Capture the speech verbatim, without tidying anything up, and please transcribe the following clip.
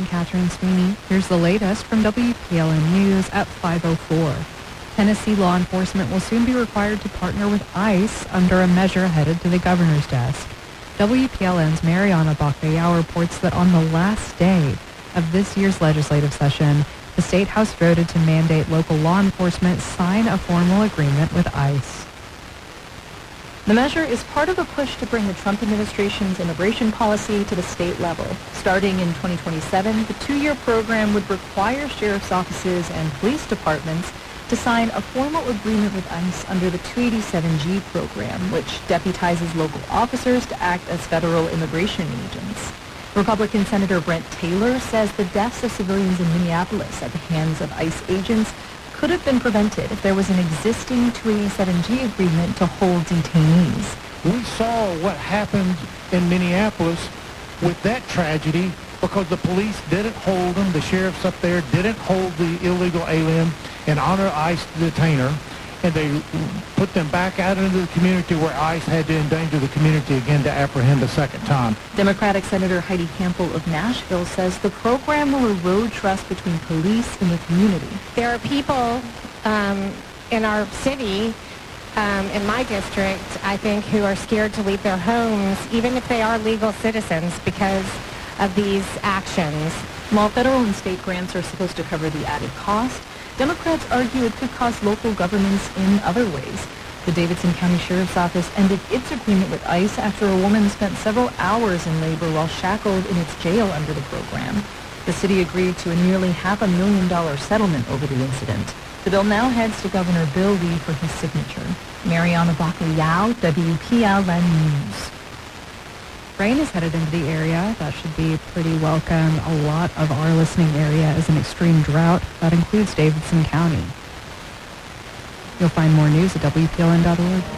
Catherine Sweeney. Here's the latest from W P L N News at five oh four. Tennessee law enforcement will soon be required to partner with ICE under a measure headed to the governor's desk. W P L N's Mariana Bacallao reports that on the last day of this year's legislative session, the State House voted to mandate local law enforcement sign a formal agreement with ICE. The measure is part of a push to bring the Trump administration's immigration policy to the state level. Starting in twenty twenty-seven, the two-year program would require sheriff's offices and police departments to sign a formal agreement with ICE under the two eighty-seven G program, which deputizes local officers to act as federal immigration agents. Republican Senator Brent Taylor says the deaths of civilians in Minneapolis at the hands of ICE agents could have been prevented if there was an existing two eighty-seven G agreement to hold detainees. We saw what happened in Minneapolis with that tragedy because the police didn't hold them, the sheriffs up there didn't hold the illegal alien and honor ICE detainer, and they put them back out into the community where ICE had to endanger the community again to apprehend a second time. Democratic Senator Heidi Campbell of Nashville says the program will erode trust between police and the community. There are people um, in our city, um, in my district, I think, who are scared to leave their homes, even if they are legal citizens, because of these actions. While federal and state grants are supposed to cover the added cost, Democrats argue it could cost local governments in other ways. The Davidson County Sheriff's Office ended its agreement with ICE after a woman spent several hours in labor while shackled in its jail under the program. The city agreed to a nearly half a million dollar settlement over the incident. The bill now heads to Governor Bill Lee for his signature. Mariana Bacallao, W P L N News. Rain is headed into the area. That should be pretty welcome. A lot of our listening area is in extreme drought. That includes Davidson County. You'll find more news at W P L N dot org.